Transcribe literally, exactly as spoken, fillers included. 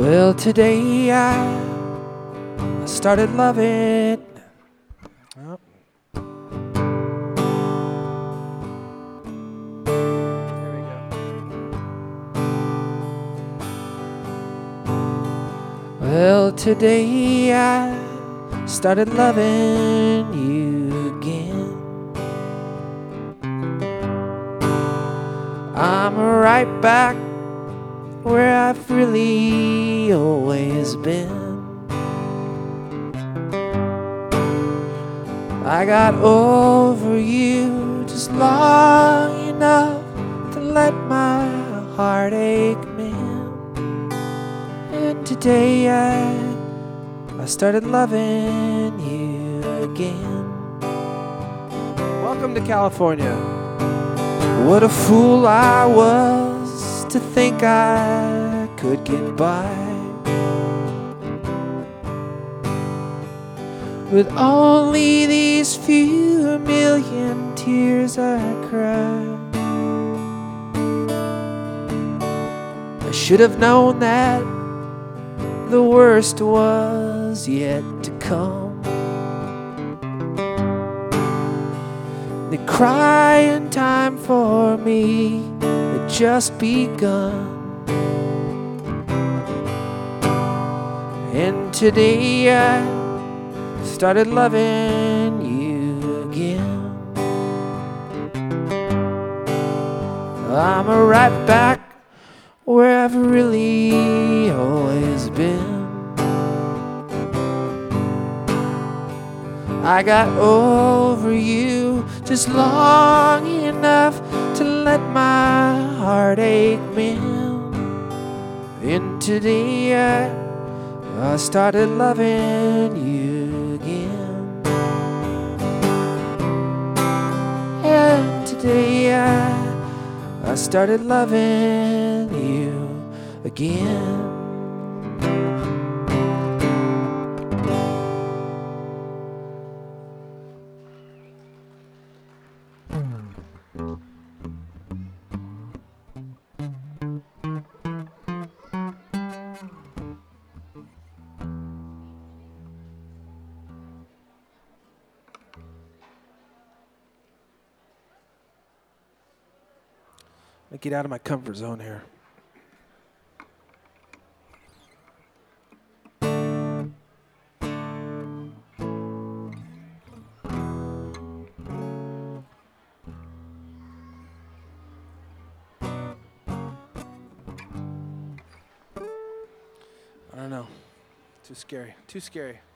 Well, today I, I started loving. Oh. There we go. Well, today I started loving you again. I'm right back where I've really always been. I got over you just long enough to let my heartache mend. And today I, I started loving you again. Welcome to California. What a fool I was to think I could get by with only these few million tears I cried. I should have known that the worst was yet to come. The crying time for me had just begun. And today I started loving you again. I'm right back where I've really always been. I got over you just long enough to let my heartache mend. And today I, I started loving you again. And today I, I started loving you again. I get out of my comfort zone here. I don't know. Too scary. Too scary.